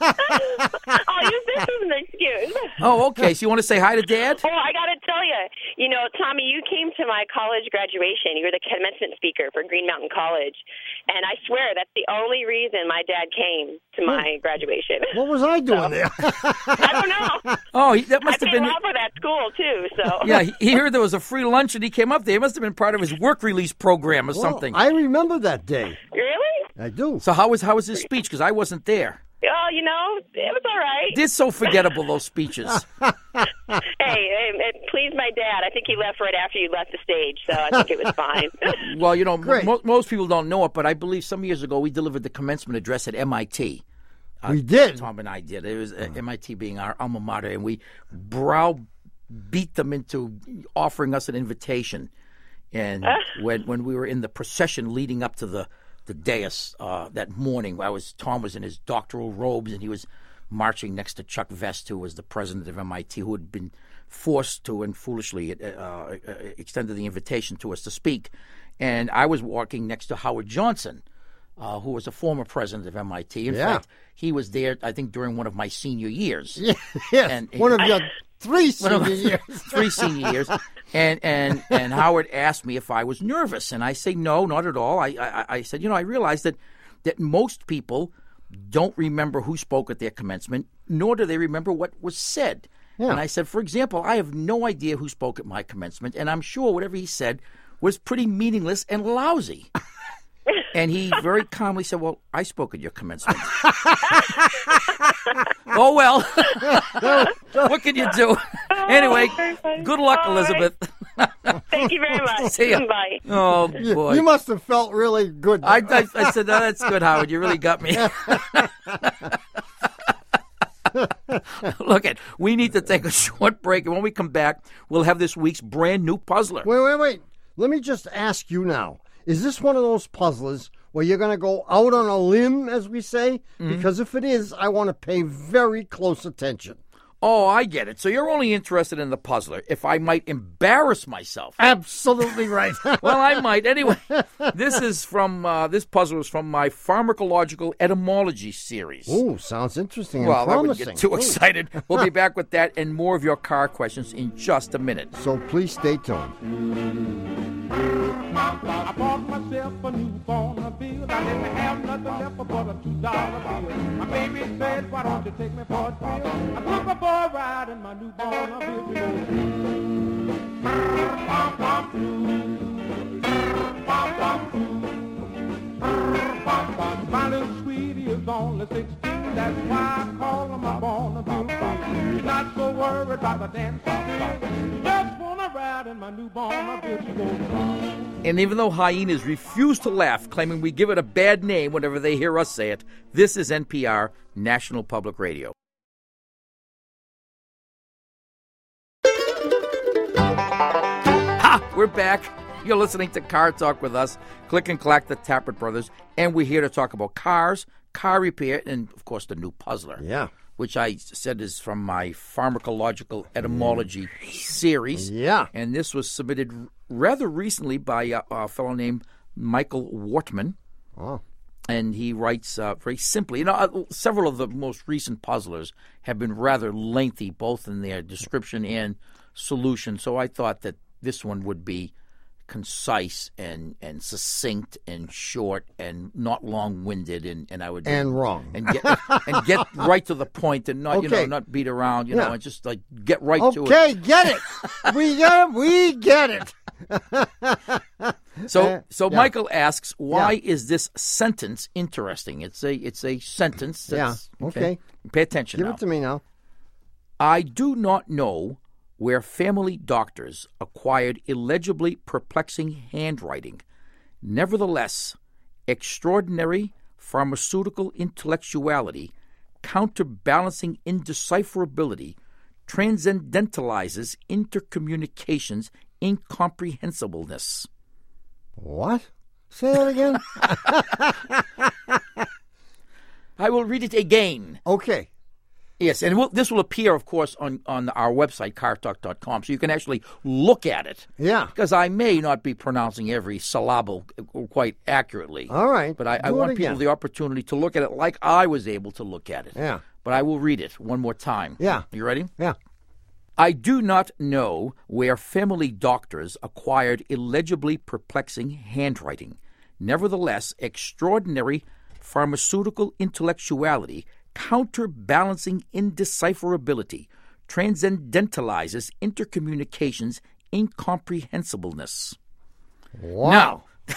I'll use this as an excuse. Oh, okay. So you want to say hi to Dad? Oh, I got to tell you, you know, Tommy, you came to my college graduation. You were the commencement speaker for Green Mountain College, and I swear that's the only reason my dad came to my graduation. What was I doing there? I don't know. Oh, he, that I must have paid been. a lot for that school too. So Yeah, he, he heard there was a free lunch and he came up there. It must have been part of his work release program or Well, something. I remember that day. Really? I do. So how was how was his speech? Because I wasn't there. Oh, you know, it was all right. They're so forgettable, those speeches. Hey, it, it pleased my dad. I think he left right after you left the stage, so I think it was fine. Well, you know, Great. mo- most people don't know it, but I believe some years ago we delivered the commencement address at M I T. We did. Tom and I did. It was uh, M I T being our alma mater, and we brow beat them into offering us an invitation. And when when we were in the procession leading up to the the dais uh, that morning, I was Tom was in his doctoral robes, and he was marching next to Chuck Vest, who was the president of M I T, who had been forced to and foolishly uh, uh, extended the invitation to us to speak. And I was walking next to Howard Johnson, uh, who was a former president of M I T. In Yeah. fact, he was there, I think, during one of my senior years. Yeah, yes, And- one of your three One of senior my- years. three senior years, and and and Howard asked me if I was nervous, and I say no, not at all. I I, I said, you know, I realized that that most people don't remember who spoke at their commencement, nor do they remember what was said. Yeah. And I said, for example, I have no idea who spoke at my commencement, and I'm sure whatever he said was pretty meaningless and lousy. And he very calmly said, well, I spoke at your commencement. Oh, well. What can you do? Anyway, good luck, All right. Elizabeth. Thank you very much. See ya. Bye. Oh, You, boy. you must have felt really good. I, I, I said, no, that's good, Howard. You really got me. Look, it. We need to take a short break, and when we come back, we'll have this week's brand new puzzler. Wait, wait, wait. Let me just ask you now. Is this one of those puzzlers where you're going to go out on a limb, as we say? Mm-hmm. Because if it is, I want to pay very close attention. Oh, I get it. So you're only interested in the puzzler if I might embarrass myself. Absolutely right. Well, I might. Anyway, this is from, uh, this puzzle is from my pharmacological etymology series. Ooh, sounds interesting and Well, I promising. wouldn't get too Ooh. excited. We'll be back with that and more of your car questions in just a minute. So please stay tuned. I bought myself a newborn bill. I didn't have nothing left but a two dollar bill. My baby said, why don't you take me for a thrill? I took a boy ride in my newborn bill. My little sweetie is only sixteen. That's why I call her my born bill. She's not so worried about the dance. She just wanna ride in my newborn bill. She goes. And even though hyenas refuse to laugh, claiming we give it a bad name whenever they hear us say it, this is N P R, National Public Radio. Ha! We're back. You're listening to Car Talk with us, Click and Clack, the Tappert Brothers, and we're here to talk about cars, car repair, and, of course, the new Puzzler. Yeah. Which I said is from my pharmacological etymology series. Yeah. And this was submitted rather recently by a, a fellow named Michael Wortman. Oh. And he writes uh, very simply. You know, uh, several of the most recent puzzlers have been rather lengthy, both in their description and solution. So I thought that this one would be concise and, and succinct and short and not long-winded, and, and I would and wrong and get and get right to the point and not okay. you know not beat around you yeah. know and just like get right okay, to it. Okay, get it. we get it. We get it. so uh, so yeah. Michael asks, why yeah. is this sentence interesting? It's a it's a sentence. That's, yeah. Okay. okay. Pay attention. Give now. it to me now. I do not know where family doctors acquired illegibly perplexing handwriting. Nevertheless, extraordinary pharmaceutical intellectuality, counterbalancing indecipherability, transcendentalizes intercommunications incomprehensibleness. What? Say that again? I will read it again. Okay. Yes, and we'll, this will appear, of course, on, on our website, car talk dot com, so you can actually look at it. Yeah. Because I may not be pronouncing every syllable quite accurately. All right. But I, I want people the opportunity to look at it like I was able to look at it. Yeah. But I will read it one more time. Yeah. You ready? Yeah. I do not know where family doctors acquired illegibly perplexing handwriting. Nevertheless, extraordinary pharmaceutical intellectuality, counterbalancing indecipherability, transcendentalizes intercommunications incomprehensibleness. Wow. Now,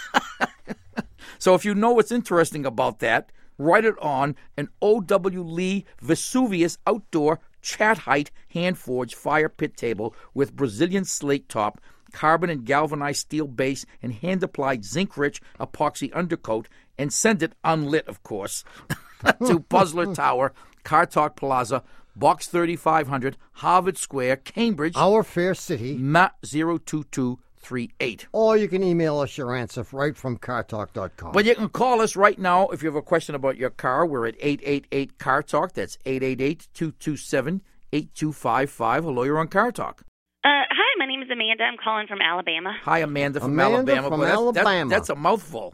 so if you know what's interesting about that, write it on an O W Lee Vesuvius outdoor chat height hand-forged fire pit table with Brazilian slate top, carbon and galvanized steel base, and hand-applied zinc-rich epoxy undercoat, and send it unlit, of course, to Puzzler Tower, Car Talk Plaza, Box thirty-five hundred, Harvard Square, Cambridge. Our fair city. M A zero two two three eight. Or you can email us your answer right from car talk dot com. But you can call us right now if you have a question about your car. We're at eight eight eight, C A R Talk. That's eight eight eight, two two seven, eight two five five. Hello, you're on Car Talk. Uh, hi, my name is Amanda. I'm calling from Alabama. Hi, Amanda from Amanda Alabama. from Boy, that's, Alabama. That's, that's a mouthful.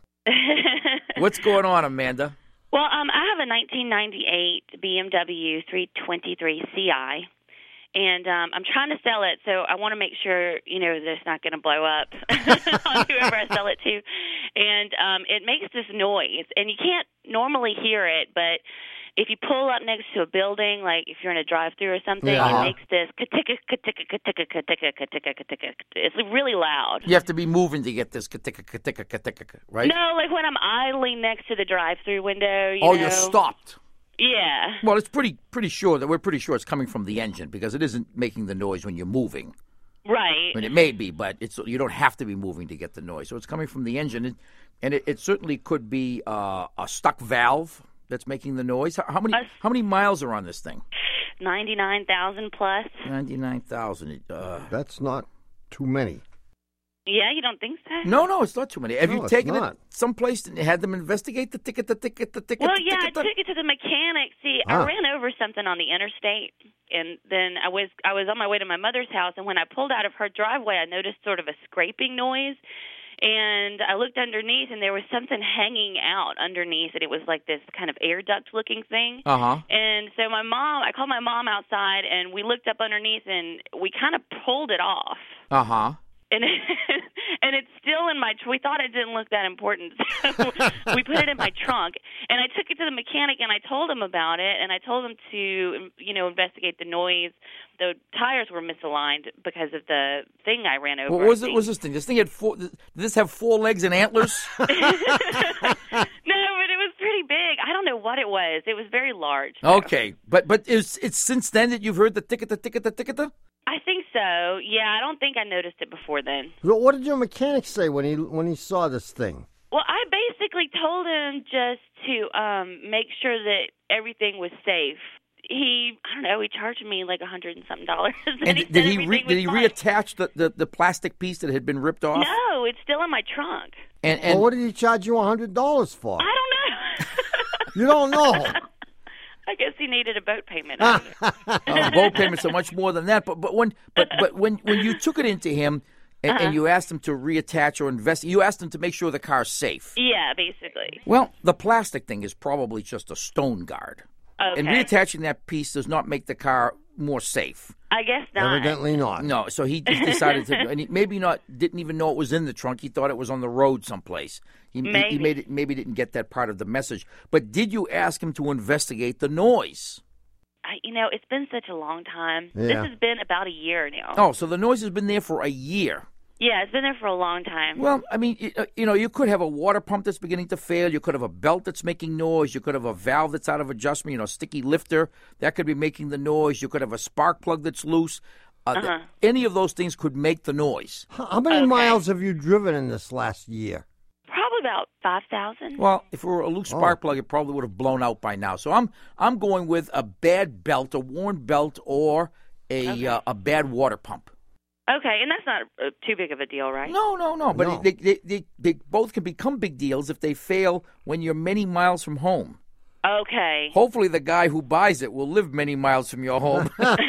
What's going on, Amanda? Well, um, I have a nineteen ninety-eight B M W three twenty-three C I, and um, I'm trying to sell it, so I want to make sure, you know, that it's not going to blow up on whoever I sell it to. And um, it makes this noise, and you can't normally hear it, but if you pull up next to a building, like if you're in a drive-through or something, Yeah. it makes this ka-ticka, ka-ticka, ka-ticka, ka-ticka, ka-ticka, ka-ticka. It's really loud. You have to be moving to get this ka-ticka, ka-ticka, ka-ticka, right? No, like when I'm idling next to the drive-through window, you oh, know. you're stopped. Yeah. Well, it's pretty pretty sure that we're pretty sure it's coming from the engine because it isn't making the noise when you're moving. Right. I mean, it may be, but it's you don't have to be moving to get the noise. So it's coming from the engine, and, and it, it certainly could be uh, a stuck valve that's making the noise. How, how many Uh, how many miles are on this thing? ninety-nine thousand plus. ninety-nine thousand. Uh, That's not too many. Yeah, you don't think so? no, no, it's not too many. Have No, you it's taken not. it someplace and had them investigate the ticket, the ticket, the ticket? Well, the yeah, I ticket, the- took it to the mechanic. See, Ah. I ran over something on the interstate, and then I was I was on my way to my mother's house, and when I pulled out of her driveway, I noticed sort of a scraping noise. And I looked underneath, and there was something hanging out underneath, and it was like this kind of air duct-looking thing. Uh-huh. And so my mom, I called my mom outside, and we looked up underneath, and we kind of pulled it off. Uh-huh. And and it's still in my. We thought it didn't look that important, so we put it in my trunk. And I took it to the mechanic, and I told him about it, and I told him to, you know, investigate the noise. The tires were misaligned because of the thing I ran over. What was it? Was this thing? This thing had four. Did this have four legs and antlers? No, but it was pretty big. I don't know what it was. It was very large. So. Okay, but but it's it's since then that you've heard the ticketa ticketa ticketa. I think so. Yeah, I don't think I noticed it before then. What did your mechanic say when he when he saw this thing? Well, I basically told him just to um, make sure that everything was safe. He, I don't know, he charged me like a hundred and something dollars. And, and he did he re- re- did he fine. reattach the, the, the plastic piece that had been ripped off? No, it's still in my trunk. And, and well, what did he charge you a hundred dollars for? I don't know. You don't know. I guess he needed a boat payment. I don't know. uh, boat payments are much more than that. But but when but but when when you took it into him and, Uh-huh. and you asked him to reattach or invest, you asked him to make sure the car's safe. Yeah, basically. Well, the plastic thing is probably just a stone guard. Okay. And reattaching that piece does not make the car more safe. I guess not. Evidently not. No, so he just decided to, and he maybe not, didn't even know it was in the trunk. He thought it was on the road someplace. He, Maybe. he made it, maybe didn't get that part of the message. But did you ask him to investigate the noise? I, you know, it's been such a long time. Yeah. This has been about a year now. Oh, so the noise has been there for a year. Yeah, it's been there for a long time. Well, I mean, you, uh, you know, you could have a water pump that's beginning to fail. You could have a belt that's making noise. You could have a valve that's out of adjustment, you know, sticky lifter. That could be making the noise. You could have a spark plug that's loose. Uh, Uh-huh. th- any of those things could make the noise. How how many Okay. miles have you driven in this last year? Probably about five thousand. Well, if it were a loose spark plug, it probably would have blown out by now. So I'm I'm going with a bad belt, a worn belt, or a Okay. uh, a bad water pump. Okay, and that's not uh, too big of a deal, right? No, no, no. But No. They, they, they, they both can become big deals if they fail when you're many miles from home. Okay. Hopefully, the guy who buys it will live many miles from your home.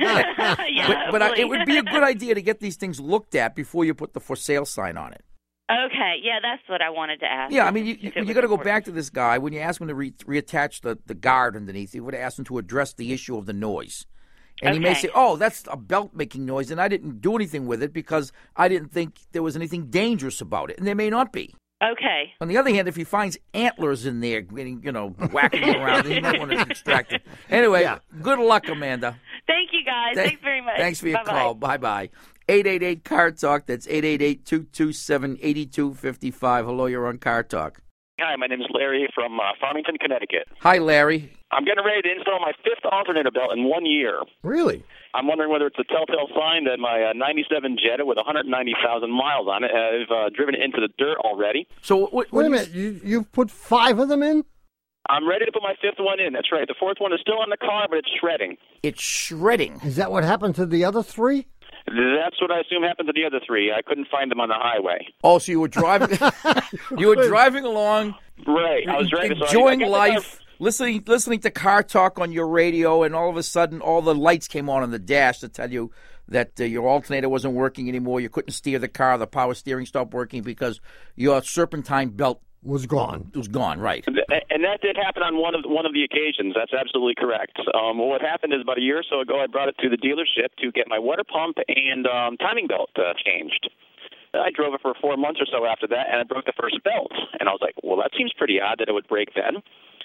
yeah, but but uh, hopefully. it would be a good idea to get these things looked at before you put the for sale sign on it. Okay, yeah, that's what I wanted to ask. Yeah, I mean, you, If you, it you was got to go important. back to this guy. When you ask him to re- reattach the, the guard underneath, you would have asked him to address the issue of the noise. And he may Okay. say, oh, that's a belt making noise, and I didn't do anything with it because I didn't think there was anything dangerous about it. And there may not be. Okay. On the other hand, if he finds antlers in there, getting, you know, whacking around, he might want to extract it. Anyway, Yeah. good luck, Amanda. Thank you, guys. Thank- Thanks very much. Thanks for your Bye-bye. call. Bye-bye. eight eight eight, C A R Talk. That's eight eight eight, two two seven, eight two five five. Hello, you're on Car Talk. Hi, my name is Larry from uh, Farmington, Connecticut. Hi, Larry. I'm getting ready to install my fifth alternator belt in one year. Really? I'm wondering whether it's a telltale sign that my uh, ninety-seven Jetta with one hundred ninety thousand miles on it, I've uh, driven it into the dirt already. So what, Wait a minute. You, you've put five of them in? I'm ready to put my fifth one in. That's right. The fourth one is still on the car, but it's shredding. It's shredding. Is that what happened to the other three? That's what I assume happened to the other three. I couldn't find them on the highway. Oh, so you were driving you were driving along, Right. I was driving. so I- enjoying I guess life, listening listening to Car Talk on your radio, and all of a sudden all the lights came on on the dash to tell you that uh, your alternator wasn't working anymore. You couldn't steer the car. The power steering stopped working because your serpentine belt Was gone. was gone, right? And that did happen on one of one of the occasions. That's absolutely correct. Um, what happened is about a year or so ago, I brought it to the dealership to get my water pump and um, timing belt uh, changed. I drove it for four months or so after that, and I broke the first belt. And I was like, well, that seems pretty odd that it would break then.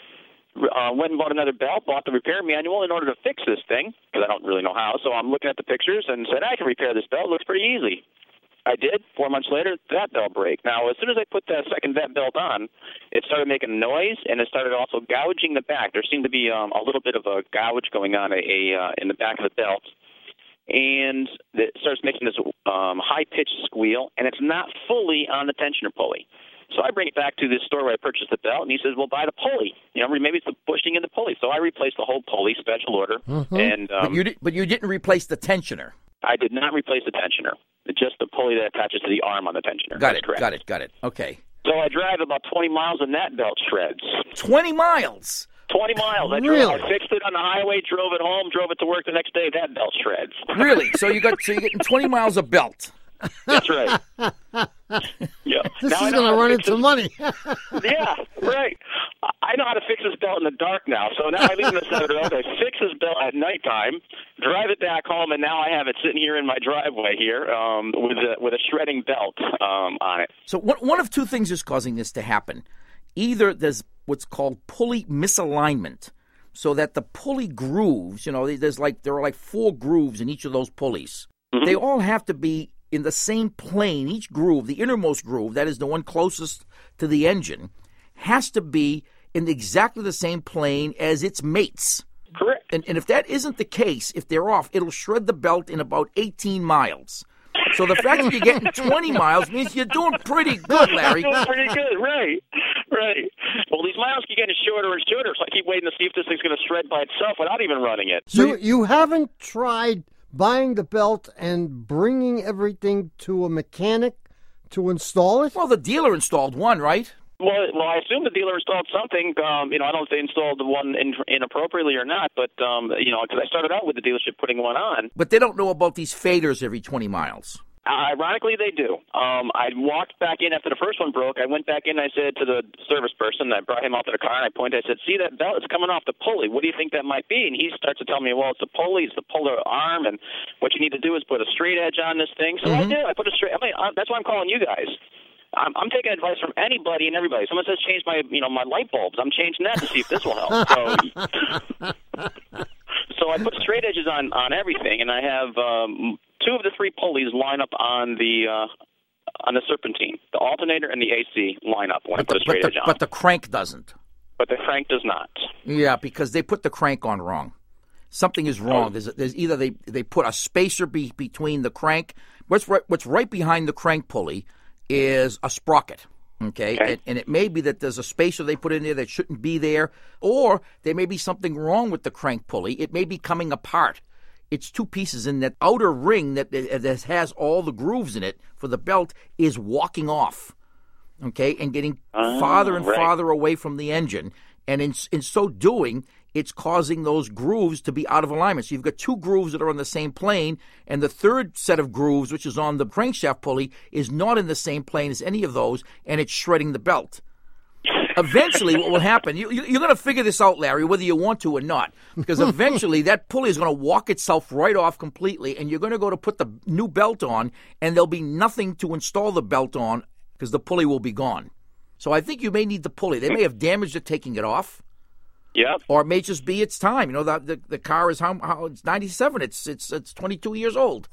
Uh, went and bought another belt, bought the repair manual in order to fix this thing, because I don't really know how. So I'm looking at the pictures and said, I can repair this belt. It looks pretty easy. I did. Four months later, that belt break. Now, as soon as I put that second vet belt on, it started making noise, and it started also gouging the back. There seemed to be um, a little bit of a gouge going on a, a uh, in the back of the belt. And it starts making this um, high-pitched squeal, and it's not fully on the tensioner pulley. So I bring it back to this store where I purchased the belt, and he says, well, buy the pulley. You know, maybe it's the bushing in the pulley. So I replaced the whole pulley, special order. Mm-hmm. and um, but you did, but you didn't replace the tensioner. I did not replace the tensioner. Just the pulley that attaches to the arm on the tensioner. Got That's it. correct. Got it. Got it. Okay. So I drive about twenty miles, and that belt shreds. Twenty miles. twenty miles. I, Really? drove, I fixed it on the highway, drove it home, drove it to work the next day. That belt shreds. Really? So you got so you're getting twenty miles of belt. That's right. Yeah. This Now I is know going how to run fix into it. money. Yeah, right. I know how to fix this belt in the dark now. So now I leave him at seven year old. I fix this belt at nighttime, drive it back home, and now I have it sitting here in my driveway here um, with a with a shredding belt um, on it. So one one of two things is causing this to happen. Either there's what's called pulley misalignment, so that the pulley grooves, you know, there's like there are like four grooves in each of those pulleys. Mm-hmm. They all have to be in the same plane. Each groove, the innermost groove, that is the one closest to the engine, has to be in exactly the same plane as its mates. Correct. And, and if that isn't the case, if they're off, it'll shred the belt in about eighteen miles. So the fact that you're getting twenty miles means you're doing pretty good, Larry. Doing pretty good, right, right. Well, these miles keep getting shorter and shorter, so I keep waiting to see if this thing's going to shred by itself without even running it. So you, you haven't tried buying the belt and bringing everything to a mechanic to install it? Well, the dealer installed one, right? Well, well, I assume the dealer installed something. Um, you know, I don't know if they installed the one in, inappropriately or not, but, um, you know, because I started out with the dealership putting one on. But they don't know about these faders every twenty miles. Uh, ironically, they do. Um, I walked back in after the first one broke. I went back in and I said to the service person, I brought him out to the car, and I pointed, I said, see that belt? It's coming off the pulley. What do you think that might be? And he starts to tell me, well, it's the pulley, it's the puller arm, and what you need to do is put a straight edge on this thing. So mm-hmm. I did. I put a straight I mean, uh, that's why I'm calling you guys. I'm, I'm taking advice from anybody and everybody. Someone says change my, you know, my light bulbs. I'm changing that to see if this will help. So, so I put straight edges on, on everything, and I have um, two of the three pulleys line up on the uh, on the serpentine. The alternator and the A C line up when but I put the, a straight but edge the, on. But the crank doesn't. But the crank does not. Yeah, because they put the crank on wrong. Something is wrong. Oh. There's, there's either they, they put a spacer be, between the crank. What's right, what's right behind the crank pulley is a sprocket. Okay, okay. And, and it may be that there's a spacer they put in there that shouldn't be there, or there may be something wrong with the crank pulley. It may be coming apart. It's two pieces in that outer ring that, that has all the grooves in it for the belt is walking off, okay, and getting uh, farther and right. farther away from the engine. And in, in so doing, it's causing those grooves to be out of alignment. So you've got two grooves that are on the same plane, and the third set of grooves, which is on the crankshaft pulley, is not in the same plane as any of those, and it's shredding the belt. Eventually, what will happen, you, you, you're going to figure this out, Larry, whether you want to or not, because eventually that pulley is going to walk itself right off completely, and you're going to go to put the new belt on, and there'll be nothing to install the belt on because the pulley will be gone. So I think you may need the pulley. They may have damaged it taking it off. Yeah. Or it may just be its time. You know, the the, the car is how, how it's ninety-seven. It's it's it's twenty-two years old.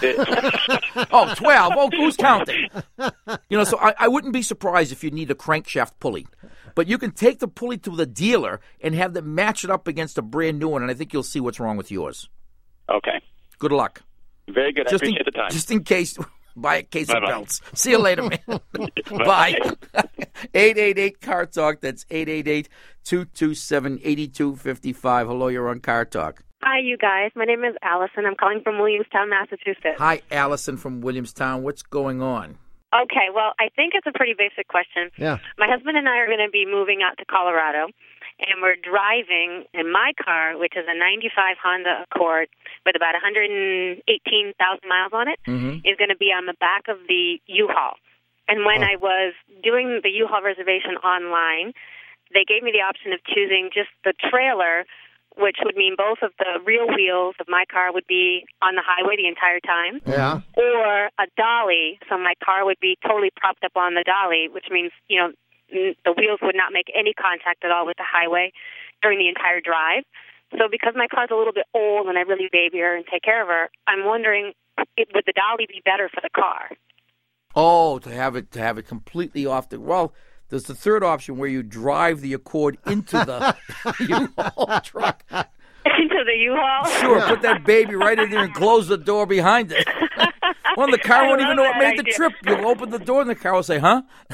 oh, twelve. Oh, who's counting? You know, so I, I wouldn't be surprised if you need a crankshaft pulley. But you can take the pulley to the dealer and have them match it up against a brand new one, and I think you'll see what's wrong with yours. Okay. Good luck. Very good. I just appreciate in, the time. Just in case, buy a case Bye-bye. of belts. See you later, man. Bye. eight eight eight, C A R Talk. That's eight eight eight, two two seven, eight two five five. Hello, you're on C A R Talk. Hi, you guys. My name is Allison. I'm calling from Williamstown, Massachusetts. Hi, Allison from Williamstown. What's going on? Okay, well, I think it's a pretty basic question. Yeah. My husband and I are going to be moving out to Colorado, and we're driving in my car, which is a ninety-five Honda Accord with about one hundred eighteen thousand miles on it, mm-hmm. is going to be on the back of the U-Haul. And when oh. I was doing the U-Haul reservation online, they gave me the option of choosing just the trailer, which would mean both of the rear wheels of my car would be on the highway the entire time, yeah. or a dolly, so my car would be totally propped up on the dolly, which means, you know, the wheels would not make any contact at all with the highway during the entire drive. So because my car's a little bit old and I really baby her and take care of her, I'm wondering, it, would the dolly be better for the car? Oh, to have it to have it completely off the well. There's the third option where you drive the Accord into the U-Haul truck. Into the U-Haul? Sure, put that baby right in there and close the door behind it. Well, the car I won't even know it made idea. the trip. You'll open the door and the car will say, huh? I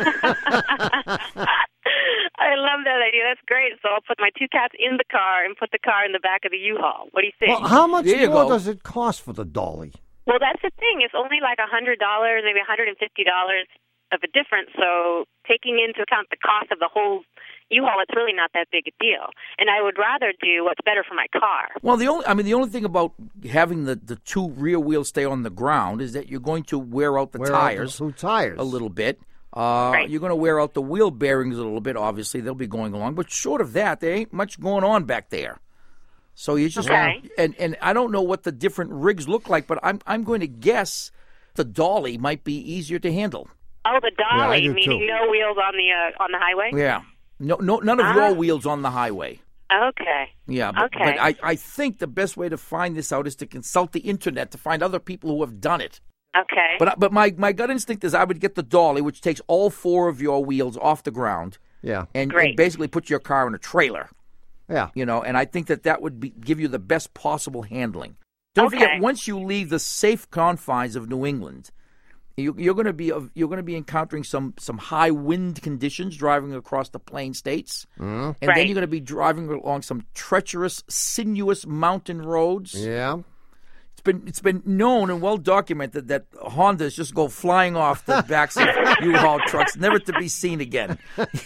love that idea. That's great. So I'll put my two cats in the car and put the car in the back of the U-Haul. What do you think? Well, how much There you more go. does it cost for the dolly? Well, that's the thing. It's only like one hundred dollars, maybe one hundred fifty dollars of a difference. So taking into account the cost of the whole U-Haul, it's really not that big a deal. And I would rather do what's better for my car. Well, the only I mean the only thing about having the, the two rear wheels stay on the ground is that you're going to wear out the Wear out tires, the two tires a little bit. Uh, Right. You're going to wear out the wheel bearings a little bit. Obviously, they'll be going along. But short of that, there ain't much going on back there. So you just Okay. and and I don't know what the different rigs look like, but I'm I'm going to guess the dolly might be easier to handle. Oh, the Yeah, I dolly, do meaning too. no wheels on the uh, on the highway. Yeah. No, no, none of Ah. your wheels on the highway. Okay. Yeah, but, Okay. but I, I think the best way to find this out is to consult the internet to find other people who have done it. Okay. But but my, my gut instinct is I would get the dolly, which takes all four of your wheels off the ground Yeah. and, Great. and basically put your car in a trailer. Yeah. You know, and I think that that would be, give you the best possible handling. Don't Okay. forget, once you leave the safe confines of New England, you, you're going to be you're going to be encountering some some high wind conditions driving across the plain states, Mm. and Right. then you're going to be driving along some treacherous, sinuous mountain roads. Yeah. It's been it's been known and well documented that Hondas just go flying off the backs of U-Haul trucks, never to be seen again.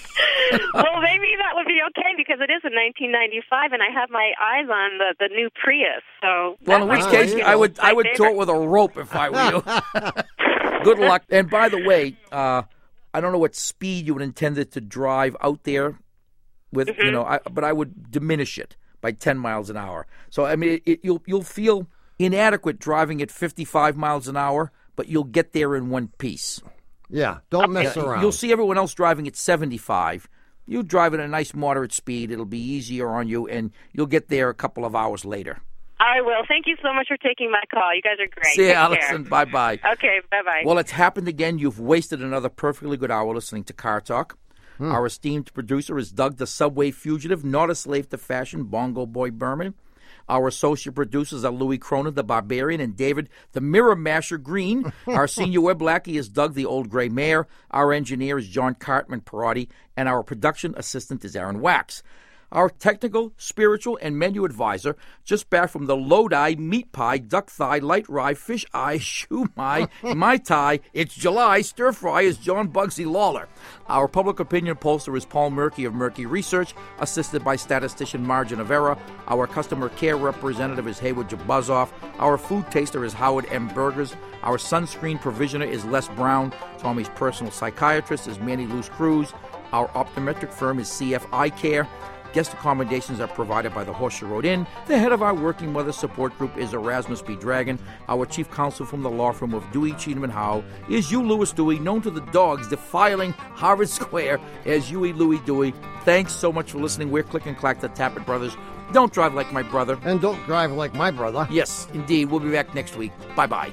Well, maybe that would be okay because it is a nineteen ninety-five, and I have my eyes on the, the new Prius. So Well, in which Ah, case, there you I go. would I My would tow favorite. it with a rope if I were you. Good luck. And by the way, uh, I don't know what speed you would intend it to drive out there with, Mm-hmm. you know, I, but I would diminish it by ten miles an hour. So I mean, it, it, you'll you'll feel inadequate driving at fifty-five miles an hour, but you'll get there in one piece. Yeah. Don't mess around. You'll see everyone else driving at seventy-five. You drive at a nice moderate speed. It'll be easier on you, and you'll get there a couple of hours later. I will. Thank you so much for taking my call. You guys are great. See you, Take care. Allison. Bye-bye. Okay, bye-bye. Well, it's happened again. You've wasted another perfectly good hour listening to Car Talk. Our esteemed producer is Doug, the Subway Fugitive, not a slave to fashion, Bongo Boy Berman. Our associate producers are Louis Cronin, the Barbarian, and David, the Mirror Masher Green. Our senior web lackey is Doug, the Old Gray Mare. Our engineer is John Cartman Perotti, and our production assistant is Aaron Wax. Our technical, spiritual, and menu advisor, just back from the Lodi meat pie, duck thigh, light rye, fish eye, shoe mai, mai tai, it's July, stir fry is John Bugsy Lawler. Our public opinion pollster is Paul Murky of Murky Research, assisted by statistician Margin Avera. Our customer care representative is Haywood Jabuzoff. Our food taster is Howard M. Burgers. Our sunscreen provisioner is Les Brown. Tommy's personal psychiatrist is Manny Luce Cruz. Our optometric firm is C F Eye Care. Guest accommodations are provided by the Horseshoe Road Inn. The head of our Working Mother Support Group is Erasmus B. Dragon. Our chief counsel from the law firm of Dewey, Cheatham and Howe is Hugh Lewis Dewey, known to the dogs defiling Harvard Square as Huey Louie Dewey. Thanks so much for listening. We're Click and Clack, the Tappet Brothers. Don't drive like my brother. And don't drive like my brother. Yes, indeed. We'll be back next week. Bye-bye.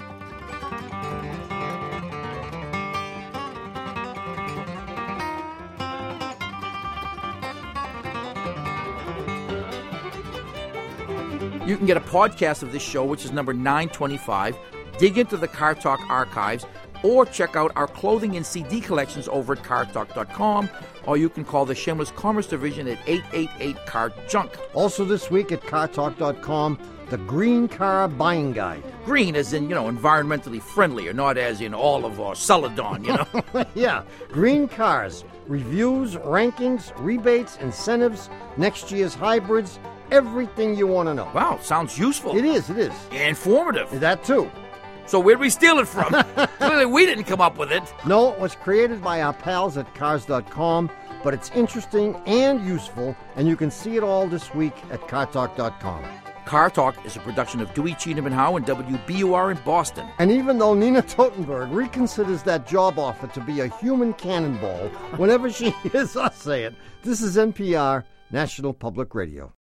You can get a podcast of this show, which is number nine twenty-five. Dig into the Car Talk archives, or check out our clothing and C D collections over at car talk dot com, or you can call the Shameless Commerce Division at eight eight eight, C A R Junk. Also this week at car talk dot com, the Green Car Buying Guide. Green as in, you know, environmentally friendly, or not as in olive or celadon, you know. Yeah, green cars, reviews, rankings, rebates, incentives, next year's hybrids, everything you want to know. Wow, sounds useful. It is, it is. Informative. That too. So where'd we steal it from? Clearly we didn't come up with it. No, it was created by our pals at cars dot com, but it's interesting and useful, and you can see it all this week at car talk dot com. Car Talk is a production of Dewey, Cheatham and Howe and W B U R in Boston. And even though Nina Totenberg reconsiders that job offer to be a human cannonball whenever she hears us say it, this is N P R, National Public Radio.